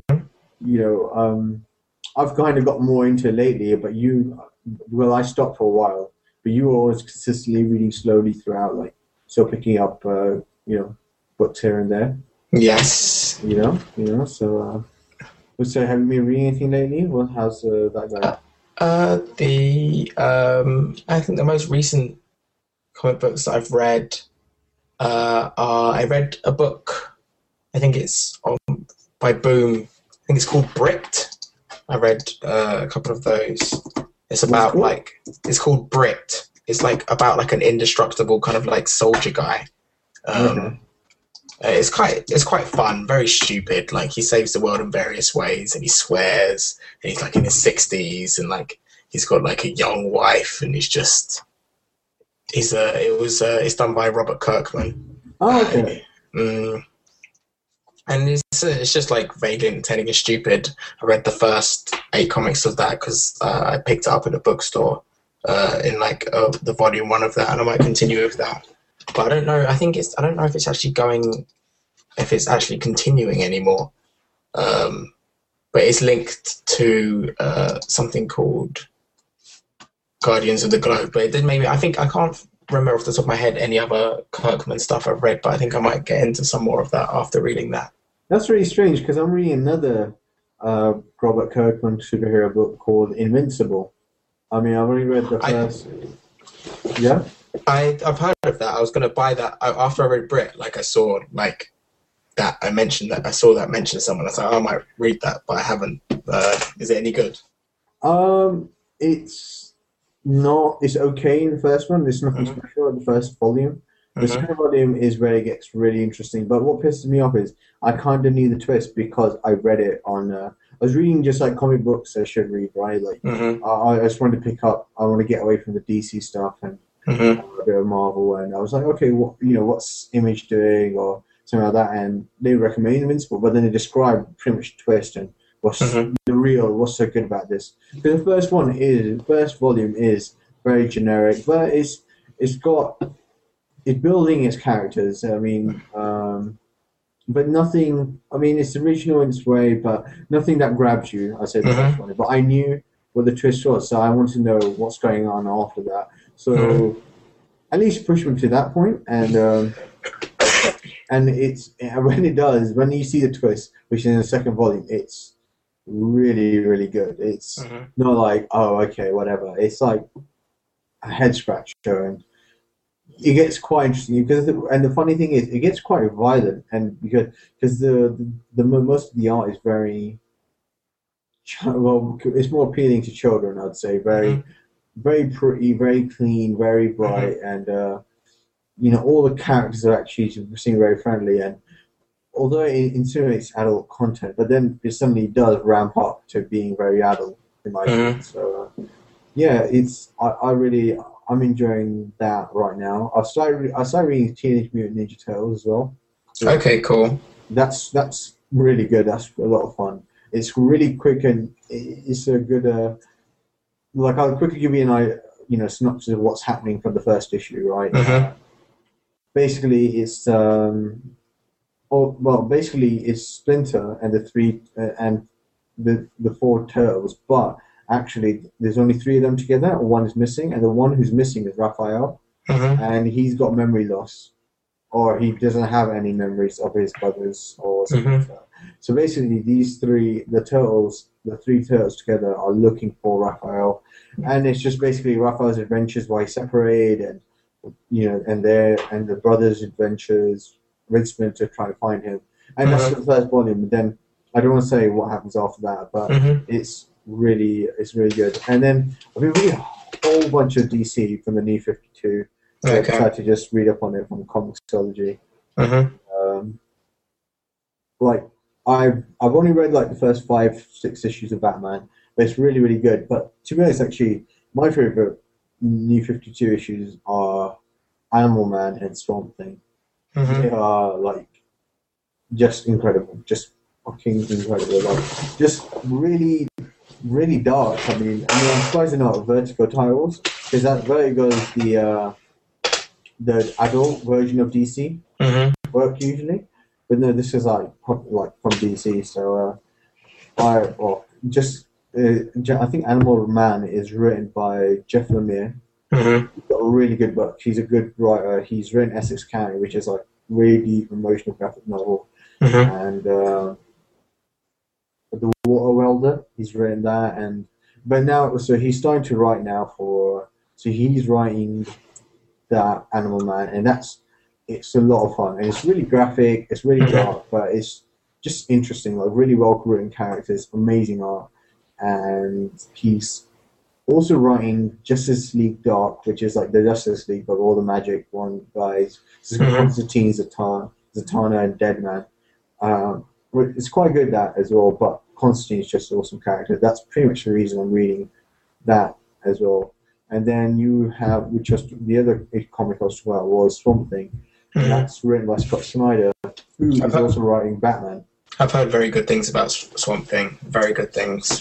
I've kind of got more into it lately. But I stopped for a while. But you were always consistently reading slowly throughout, still picking up, books here and there. Yes. So have you been reading anything lately? Well, how's that going? I think the most recent comic books that I've read I read a book, I think it's by Boom, I think it's called Bricked. I read a couple of those. It's about it's called Bricked. It's about an indestructible kind of soldier guy. Okay. It's quite fun, very stupid. He saves the world in various ways, and he swears, and he's in his 60s, and he's got a young wife, and it's done by Robert Kirkman. Oh, okay. And it's just vaguely entertaining and stupid. I read the first 8 comics of that because I picked it up at a bookstore in the volume 1 of that, and I might continue with that. But I don't know. I don't know if it's actually continuing anymore. But it's linked to something called Guardians of the Globe. But it did maybe. I think I can't remember off the top of my head any other Kirkman stuff I've read, but I think I might get into some more of that after reading that. That's really strange because I'm reading another Robert Kirkman superhero book called Invincible. I mean, I've only read the I first. Yeah. I've heard of that. I was gonna buy that after I read Brit. Like I saw like that. I mentioned that. I saw that mentioned someone. I was like, oh, I might read that, but I haven't. Is it any good? It's not. It's okay in the first one. There's nothing Mm-hmm. special in the first volume. The Mm-hmm. second volume is where it gets really interesting. But what pisses me off is I kind of knew the twist because I read it on. I was reading just like comic books I should read, right? Like Mm-hmm. I just wanted to pick up. I want to get away from the DC stuff and Mm-hmm. a bit of Marvel, and I was like, okay, what's Image doing or something like that, and they recommend Invincible, but then they describe pretty much the twist and Mm-hmm. what's so good about this. Because the first volume is very generic, but it's got it's building its characters. I mean, but nothing. I mean, it's original in its way, but nothing that grabs you. I said the first Mm-hmm. one, but I knew what the twist was, so I wanted to know what's going on after that. Mm-hmm. So at least push me to that point, and it's when it does, when you see the twist, which is in the second volume, it's really really good. It's Mm-hmm. not like, oh, okay, whatever. It's like a head scratcher, and it gets quite interesting because and the funny thing is it gets quite violent, and because the most of the art is very well, it's more appealing to children, I'd say. Mm-hmm. Very pretty, very clean, very Mm-hmm. bright, and all the characters are actually seem very friendly. And although it insinuates adult content, but then it suddenly does ramp up to being very adult, in my opinion. Mm-hmm. So yeah, I'm enjoying that right now. I started reading Teenage Mutant Ninja Turtles as well. So Okay, cool. that's really good. That's a lot of fun. It's really quick and it's a good. Like I'll quickly give you synopsis of what's happening from the first issue, right? Mm-hmm. Basically, basically it's Splinter and the four turtles, but actually there's only three of them together. One is missing, and the one who's missing is Raphael, Mm-hmm. and he's got memory loss, or he doesn't have any memories of his brothers or something Mm-hmm. like that. So basically, the three turtles together are looking for Raphael, and it's just basically Raphael's adventures while he's separated, and and the brothers' adventures with Splinter trying to find him, and that's Mm-hmm. the first volume. And then I don't want to say what happens after that, but Mm-hmm. it's really good. And then I've been reading a whole bunch of DC from the New 52. So I Okay. decided to just read up on it from Comixology. Mm-hmm. Um, like I've only read like the first 5-6 issues of Batman, but it's really really good. But to be honest, actually, my favorite New 52 issues are Animal Man and Swamp Thing. Mm-hmm. They are like just incredible, just fucking incredible. Like just really really dark. I'm surprised they're not Vertigo titles because that Vertigo is the adult version of DC Mm-hmm. work usually, but no, this is like from DC. So I think Animal Man is written by Jeff Lemire. Mm-hmm. He's got a really good book. He's a good writer. He's written Essex County, which is like really deep emotional graphic novel, Mm-hmm. and The Water Welder. He's written that, but now so he's starting to write now so he's writing that Animal Man, and it's a lot of fun, and it's really graphic, it's really dark, but it's just interesting, like really well written characters, amazing art, and he's also writing Justice League Dark, which is like the Justice League, but all the Magic one guys. So Constantine, Zatanna, and Deadman. It's quite good that as well, but Constantine is just an awesome character. That's pretty much the reason I'm reading that as well. And then you have, which was the other comic as well, was Swamp Thing. Mm-hmm. That's written by Scott Snyder, who is also writing Batman. I've heard very good things about Swamp Thing. Very good things.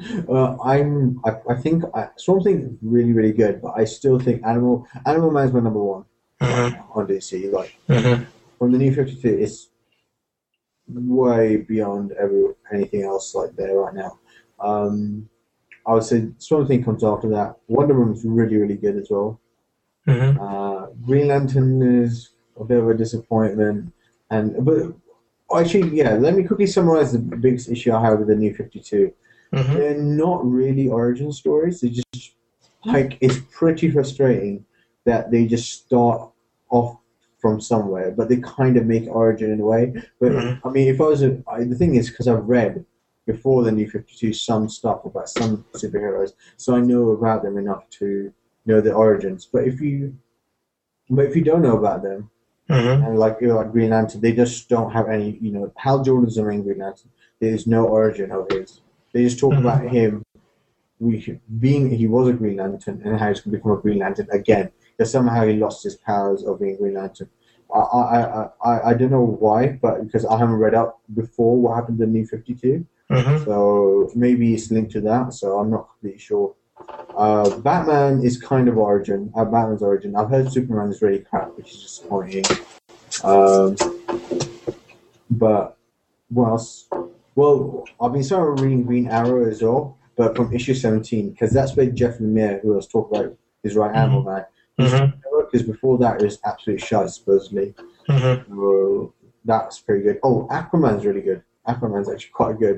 I think Swamp Thing is really really good, but I still think Animal Man is my number one Mm-hmm. on DC. Like Mm-hmm. from the New 52, it's way beyond anything else like there right now. I would say Swamp Thing comes after that. Wonder Woman's really really good as well. Mm-hmm. Green Lantern is a bit of a disappointment, but actually, yeah. Let me quickly summarize the biggest issue I have with the New 52. Mm-hmm. They're not really origin stories. They just like it's pretty frustrating that they just start off from somewhere, but they kind of make origin in a way. But Mm-hmm. I mean, if I was the thing is because I've read before the New 52 some stuff about some superheroes, so I know about them enough to know the origins. But if you don't know about them, Mm-hmm. and like Green Lantern, they just don't have any. Hal Jordan's the main Green Lantern. There is no origin of his. They just talk about Mm-hmm. him being he was a Green Lantern and how he's become a Green Lantern again. That somehow he lost his powers of being Green Lantern. I don't know why, but because I haven't read up before what happened in the New 52, Mm-hmm. so maybe it's linked to that. So I'm not completely sure. Batman is kind of origin. Batman's origin. I've heard Superman is really crap, which is disappointing. Um, but what else? Well, I've been starting reading Green Arrow as well, but from issue 17, because that's where Jeff Lemire, who I was talking about, is right Animal Man. Mm-hmm. Because before that, it was absolute shite, supposedly. Mm-hmm. So that's pretty good. Oh, Aquaman's really good. Aquaman's actually quite good.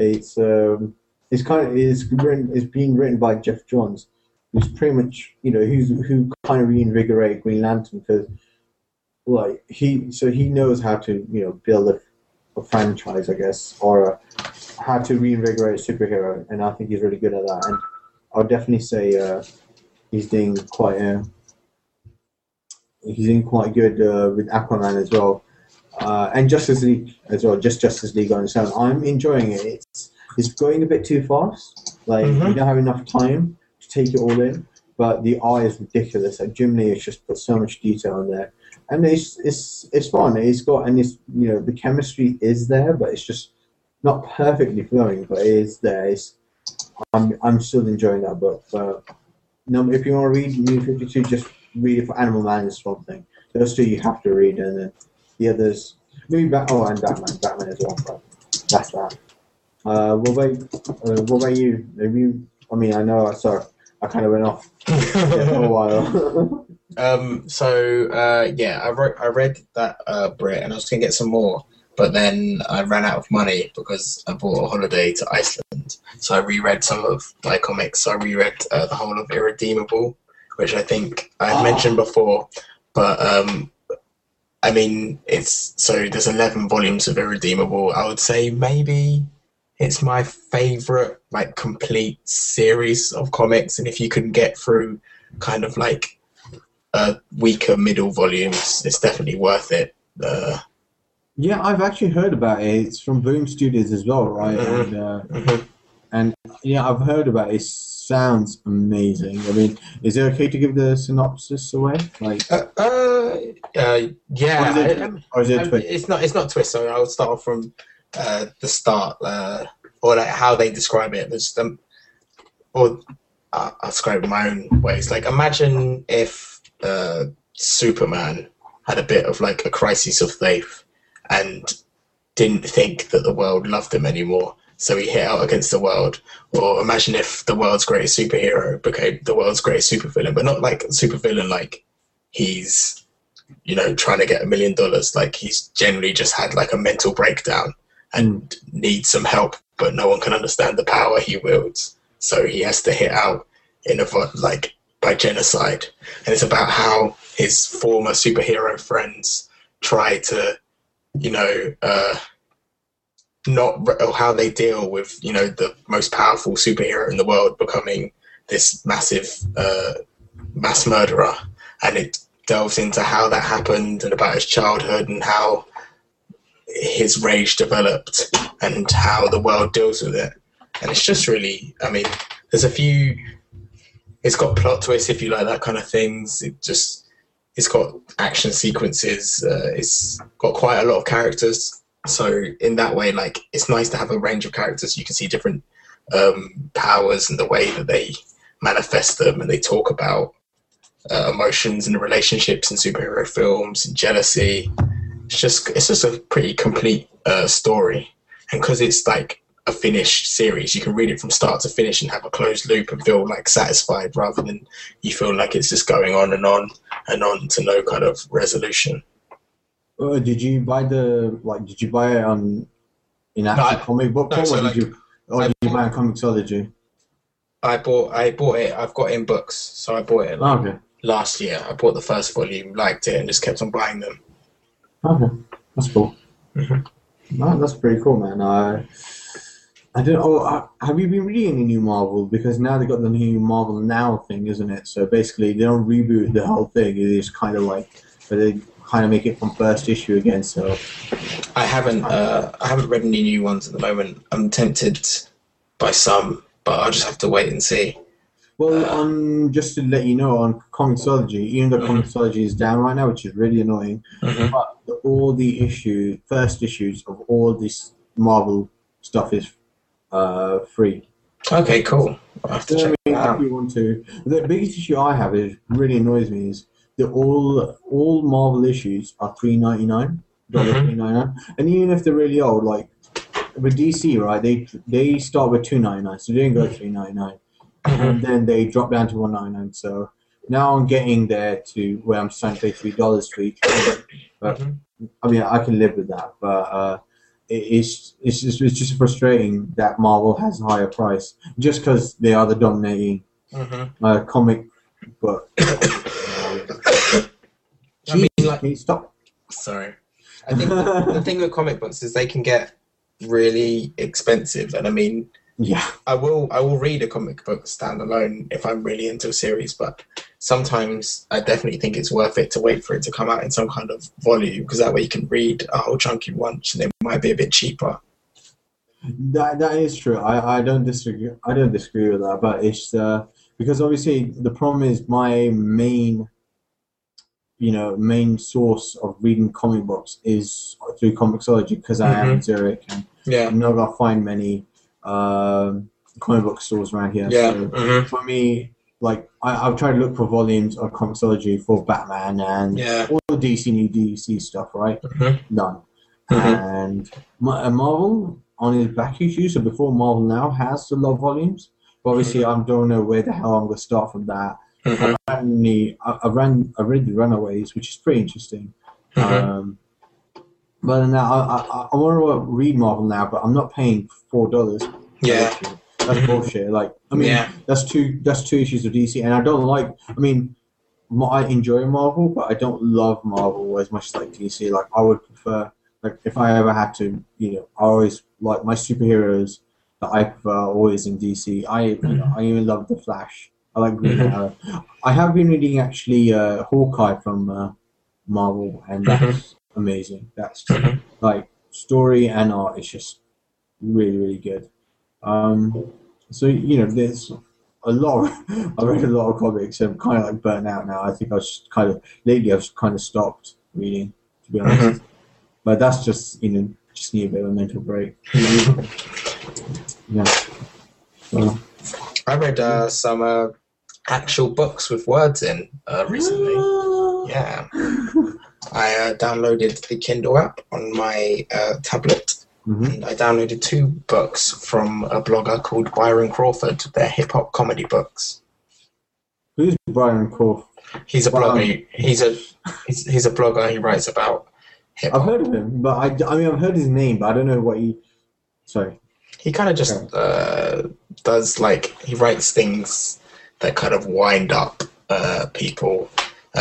It's being written by Jeff Johns, who's pretty much who kind of reinvigorated Green Lantern because like he knows how to build a franchise, I guess, or how to reinvigorate a superhero, and I think he's really good at that. And I'll definitely say he's doing quite good with Aquaman as well, and Justice League as well. Just Justice League on its own, I'm enjoying it. It's going a bit too fast. Like we don't have enough time to take it all in, but the art is ridiculous. Like Jim Lee has just put so much detail in there, and it's fun. The chemistry is there, but it's just not perfectly flowing. But it is there. I'm still enjoying that book. But no, if you want to read New 52, just read it for Animal Man is one thing. Those two you have to read, and then the others maybe and Batman as well. But that's that. What about you? I mean, I know. Sorry, I kind of went off for a while. Yeah, I read that Brit, and I was gonna get some more, but then I ran out of money because I bought a holiday to Iceland. So I reread some of my comics. So I reread the whole of Irredeemable, which I think I mentioned before, but I mean, there's 11 volumes of Irredeemable. I would say maybe it's my favorite like complete series of comics, and if you can get through kind of like weaker middle volumes, it's definitely worth it. Yeah, I've actually heard about it. It's from Boom Studios as well, right? And yeah, I've heard about it. It sounds amazing. I mean, is it okay to give the synopsis away? Like, Yeah, or is it a twist? it's not twist. So I'll start off from the start, or like how they describe it. I'll describe it in my own ways. Like, imagine if Superman had a bit of like a crisis of faith and didn't think that the world loved him anymore, so he hit out against the world. Or imagine if the world's greatest superhero became the world's greatest supervillain, but not like supervillain like he's trying to get $1 million. Like he's generally just had like a mental breakdown and needs some help, but no one can understand the power he wields. So he has to hit out by genocide. And it's about how his former superhero friends try to, how they deal with, the most powerful superhero in the world becoming this massive mass murderer. And it delves into how that happened and about his childhood and how his rage developed and how the world deals with it. And it's just really, I mean, it's got plot twists if you like that kind of things. It's got action sequences. It's got quite a lot of characters. So in that way, like, it's nice to have a range of characters. You can see different powers and the way that they manifest them, and they talk about emotions and relationships in superhero films and jealousy. It's just a pretty complete story. And because it's like a finished series. You can read it from start to finish and have a closed loop and feel like satisfied, rather than you feel like it's just going on and on and on to no kind of resolution. Did you buy Did you buy it on in actual comic book form, or did you buy it on Comixology? I bought it. I've got it in books, so I bought it last year. I bought the first volume, liked it, and just kept on buying them. Okay, that's cool. No, that's pretty cool, man. I don't. Have you been reading any new Marvel? Because now they got the new Marvel Now thing, isn't it? So basically, they don't reboot the whole thing. It is kind of like, but they kind of make it from first issue again. So I haven't read any new ones at the moment. I'm tempted by some, but I'll just have to wait and see. Well, just to let you know, on Comixology, even though Comixology is down right now, which is really annoying, but all the first issues of all this Marvel stuff is free. Okay, cool. I'll have to check it out. If you want to. The biggest issue I have is really annoys me is that all Marvel issues are $3.99, $3.99, and even if they're really old, like with DC, right? They start with $2.99, so they didn't go $3.99. And then they drop down to $1.99. So now I'm getting there to where I'm starting to pay $3 for each one. But I mean, I can live with that. But it's just frustrating that Marvel has a higher price just because they are the dominating comic book. I mean, like, can you stop? Sorry. I think the thing with comic books is they can get really expensive, and I mean. Yeah, I will read a comic book standalone if I'm really into a series, but sometimes I definitely think it's worth it to wait for it to come out in some kind of volume, because that way you can read a whole chunk in once, and it might be a bit cheaper. That is true. I don't disagree. I don't disagree with that, but it's because obviously the problem is my main source of reading comic books is through Comixology, because I am in Zurich and I'm not gonna find many comic book stores around here. So for me, like I've tried to look for volumes of Comixology for Batman and all the new DC stuff, right? None. And Marvel on his back issue, so before Marvel Now has a lot of volumes. But obviously, I don't know where the hell I'm going to start from that. I read The Runaways, which is pretty interesting. But now I want to read Marvel Now, but I'm not paying $4. Yeah, that's bullshit. Like, I mean, that's two issues of DC, and I don't like. I mean, I enjoy Marvel, but I don't love Marvel as much as like DC. Like, I would prefer, like, if I ever had to, I always like my superheroes that I prefer always in DC. I even love the Flash. I like Green Arrow. I have been reading actually Hawkeye from Marvel, and that's amazing. That's like story and art is just really, really good. So there's a lot. I read a lot of comics. I'm kind of like burnt out now. I think I've kind of stopped reading, to be honest. But that's just just need a bit of a mental break. Yeah. So, I read some actual books with words in recently. Yeah. I downloaded the Kindle app on my tablet, and I downloaded 2 books from a blogger called Byron Crawford. They're hip-hop comedy books. Who's Byron Crawford? He's a blogger. He's a blogger. He writes about hip-hop. I've heard of him, but I mean, I've heard his name, but I don't know what he... Sorry. He kind of just does, like, he writes things that kind of wind up people.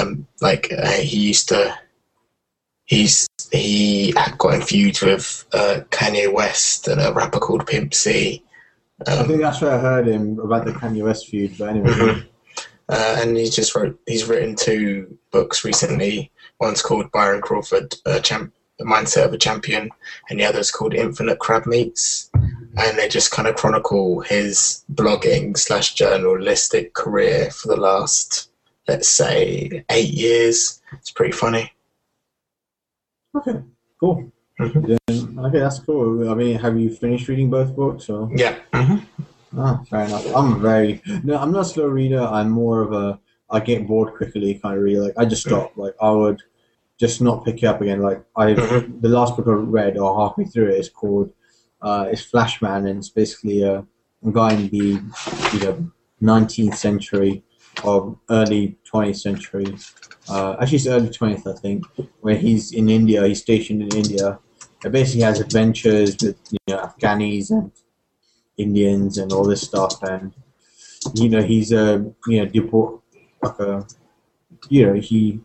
He got in feuds with Kanye West and a rapper called Pimp C. I think that's where I heard him about the Kanye West feud, but anyway. And he's written 2 books recently. One's called Byron Crawford, The Mindset of a Champion, and the other's called Infinite Crab Meats. And they just kind of chronicle his blogging / journalistic career for the last, let's say, 8 years. It's pretty funny. Okay, cool. Okay, that's cool. I mean, have you finished reading both books? Or? Yeah. Fair enough. I'm not a slow reader. I'm more of I get bored quickly kind of reader. Like, I just stop. Like, I would just not pick it up again. Like, the last book I read, or halfway through it, is called It's Flashman, and it's basically a guy in the 19th century or early 20th century. Actually, it's early 20th, I think, where he's in India. He's stationed in India. It basically has adventures with Afghanis and Indians and all this stuff, and he's deport like a he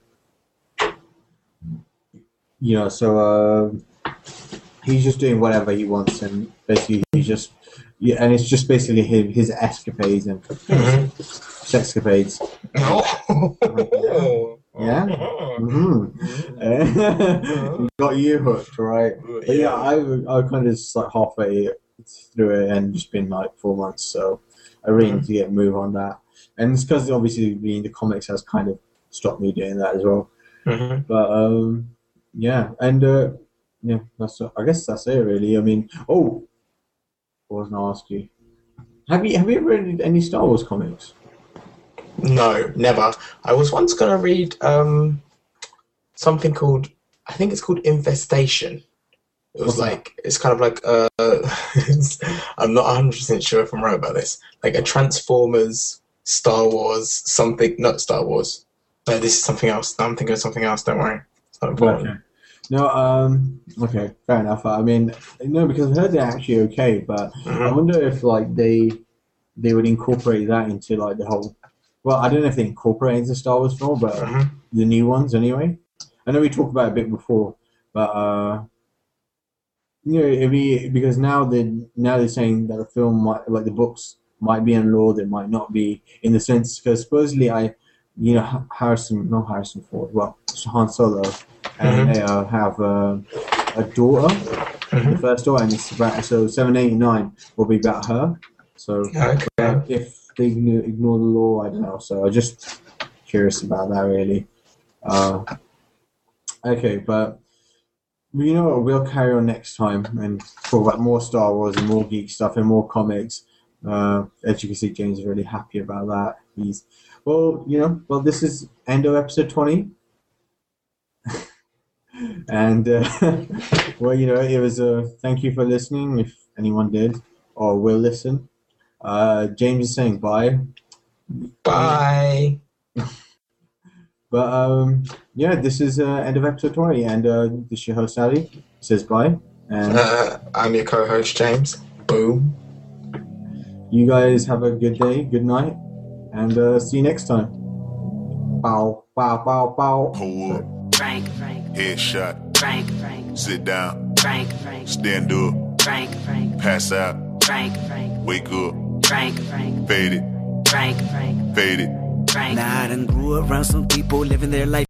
so he's just doing whatever he wants, and basically and it's just basically his escapades and sexcapades. Yeah. Mm-hmm. Got you hooked, right? But yeah, I kind of just like halfway through it and just been like 4 months, so I really need to get a move on that. And it's because obviously reading the comics has kind of stopped me doing that as well. But yeah, and I guess that's it really. I mean, what was I going to ask you? Have you ever read any Star Wars comics? No, never. I was once going to read something called, I think it's called Infestation. It was it's kind of like, I'm not 100% sure if I'm right about this, like a Transformers, Star Wars, something, not Star Wars. No, this is something else. I'm thinking of something else, don't worry. It's not important. Okay. No, okay, fair enough. I mean, no, because I heard they're actually okay, but I wonder if like they would incorporate that into like the whole. Well, I don't know if they incorporate into Star Wars film, but the new ones anyway. I know we talked about it a bit before, but it'd be because now they're saying that the film might, like the books might be unlawed, it might not be, in the sense because supposedly Harrison Ford, well, Han Solo and Leia have a daughter, the first daughter, and it's about 7, 8, and 9 will be about her. So if they ignore the law, I don't know. So I'm just curious about that, really. Okay, but you know what? We'll carry on next time and talk about more Star Wars and more geek stuff and more comics. As you can see, James is really happy about that. This is end of episode 20. And, it was thank you for listening, if anyone did or will listen. James is saying bye. Bye. But, this is end of episode 20, and this is your host, Ali. Says bye. And I'm your co-host, James. Boom. You guys have a good day, good night, and see you next time. Bow, bow, bow, bow. Hold up. Frank. Headshot. Frank. Sit down. Frank. Stand up. Frank. Pass out. Frank. Wake up. Frank. Fade it. Frank. Fade it. Frank. Nah, I done grew around some people living their life